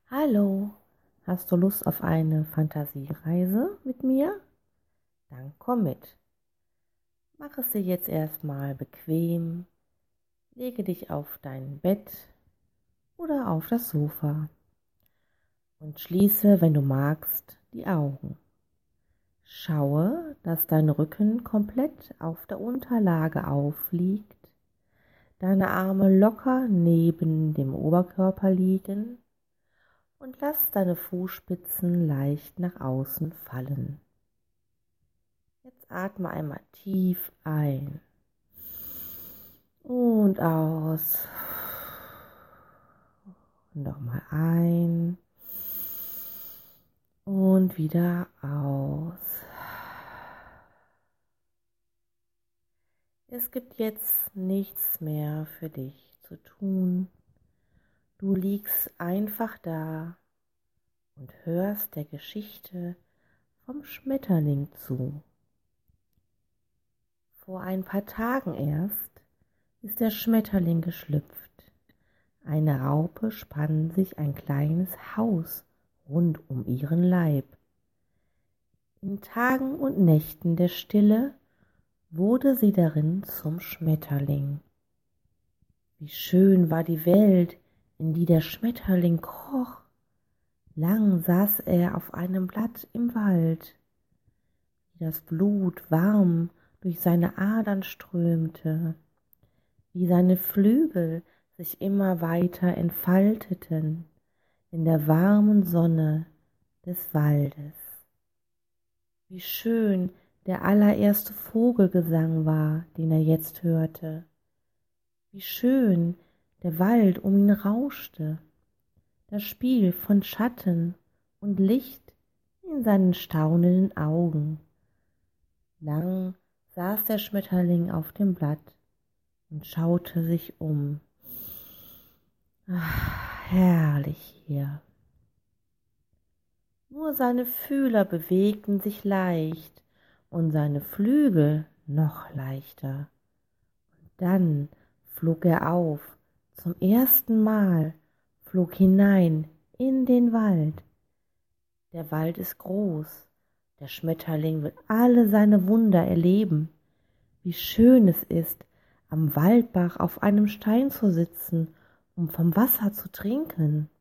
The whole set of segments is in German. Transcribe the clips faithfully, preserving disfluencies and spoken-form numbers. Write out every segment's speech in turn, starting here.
Hallo, hast du Lust auf eine Fantasiereise mit mir? Dann komm mit. Mach es dir jetzt erstmal bequem, lege dich auf dein Bett oder auf das Sofa und schließe, wenn du magst, die Augen. Schaue, dass dein Rücken komplett auf der Unterlage aufliegt, deine Arme locker neben dem Oberkörper liegen und lass deine Fußspitzen leicht nach außen fallen. Jetzt atme einmal tief ein und aus. Nochmal ein und wieder aus. Es gibt jetzt nichts mehr für dich zu tun. Du liegst einfach da und hörst der Geschichte vom Schmetterling zu. Vor ein paar Tagen erst ist der Schmetterling geschlüpft. Eine Raupe spann sich ein kleines Haus rund um ihren Leib. In Tagen und Nächten der Stille wurde sie darin zum Schmetterling. Wie schön war die Welt, in die der Schmetterling kroch. Lang saß er auf einem Blatt im Wald, wie das Blut warm durch seine Adern strömte, wie seine Flügel sich immer weiter entfalteten in der warmen Sonne des Waldes. Wie schön der allererste Vogelgesang war, den er jetzt hörte. Wie schön der Wald um ihn rauschte, das Spiel von Schatten und Licht in seinen staunenden Augen. Lang saß der Schmetterling auf dem Blatt und schaute sich um. Ach, herrlich hier. Nur seine Fühler bewegten sich leicht und seine Flügel noch leichter. Und dann flog er auf, zum ersten Mal, flog hinein in den Wald. Der Wald ist groß, der Schmetterling will alle seine Wunder erleben. Wie schön es ist, am Waldbach auf einem Stein zu sitzen, um vom Wasser zu trinken.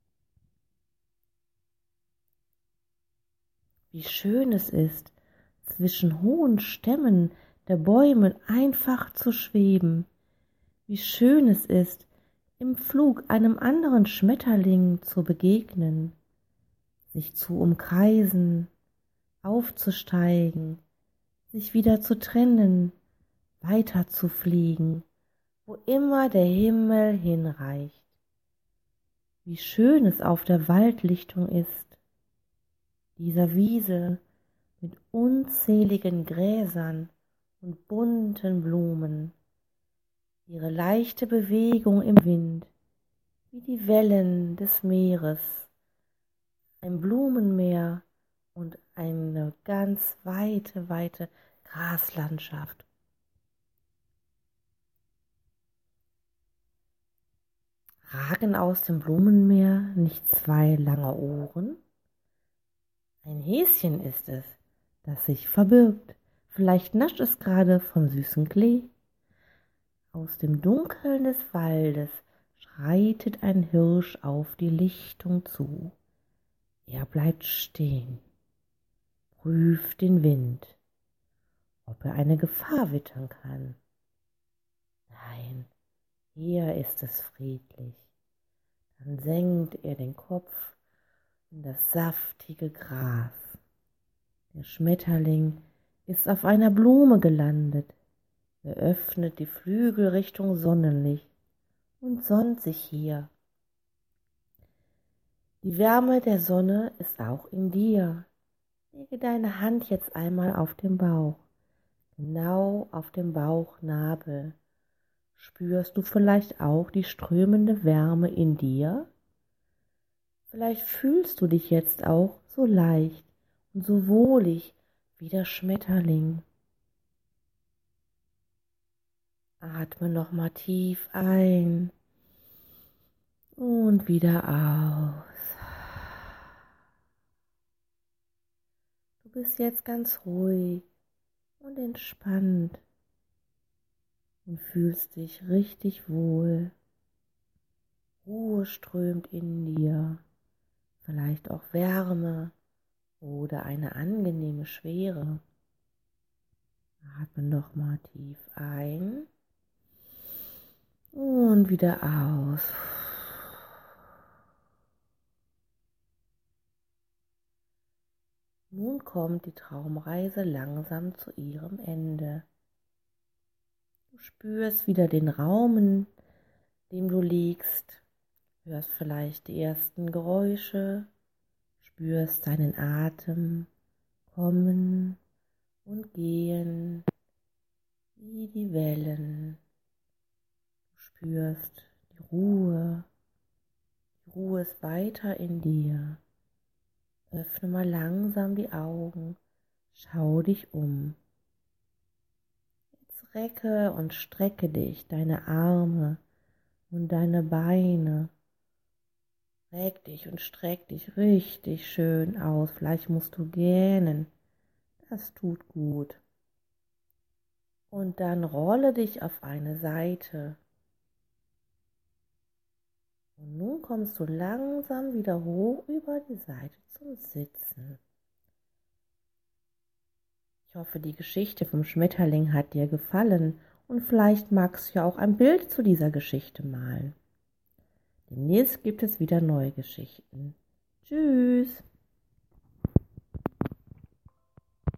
Wie schön es ist, zwischen hohen Stämmen der Bäume einfach zu schweben. Wie schön es ist, im Flug einem anderen Schmetterling zu begegnen, sich zu umkreisen, aufzusteigen, sich wieder zu trennen, weiter zu fliegen, wo immer der Himmel hinreicht. Wie schön es auf der Waldlichtung ist, dieser Wiese mit unzähligen Gräsern und bunten Blumen, ihre leichte Bewegung im Wind, wie die Wellen des Meeres, ein Blumenmeer und eine ganz weite, weite Graslandschaft. Ragen aus dem Blumenmeer nicht zwei lange Ohren? Ein Häschen ist es, das sich verbirgt. Vielleicht nascht es gerade vom süßen Klee. Aus dem Dunkeln des Waldes schreitet ein Hirsch auf die Lichtung zu. Er bleibt stehen, prüft den Wind, ob er eine Gefahr wittern kann. Nein, hier ist es friedlich. Dann senkt er den Kopf in das saftige Gras. Der Schmetterling ist auf einer Blume gelandet. Er öffnet die Flügel Richtung Sonnenlicht und sonnt sich hier. Die Wärme der Sonne ist auch in dir. Lege deine Hand jetzt einmal auf den Bauch, genau auf dem Bauchnabel. Spürst du vielleicht auch die strömende Wärme in dir? Vielleicht fühlst du dich jetzt auch so leicht und so wohlig wie der Schmetterling. Atme nochmal tief ein und wieder aus. bist jetzt ganz ruhig und entspannt und fühlst dich richtig wohl. Ruhe strömt in dir, vielleicht auch Wärme oder eine angenehme Schwere. Atme nochmal tief ein und wieder aus. Nun kommt die Traumreise langsam zu ihrem Ende. Du spürst wieder den Raum, in dem du liegst, hörst vielleicht die ersten Geräusche, spürst deinen Atem kommen und gehen wie die Wellen. Du spürst die Ruhe, die Ruhe ist weiter in dir. Öffne mal langsam die Augen, schau dich um. Jetzt recke und strecke dich, deine Arme und deine Beine. Reck dich und streck dich richtig schön aus. Vielleicht musst du gähnen, das tut gut. Und dann rolle dich auf eine Seite. Und nun kommst du langsam wieder hoch über die Seite zum Sitzen. Ich hoffe, die Geschichte vom Schmetterling hat dir gefallen und vielleicht magst du ja auch ein Bild zu dieser Geschichte malen. Demnächst gibt es wieder neue Geschichten. Tschüss!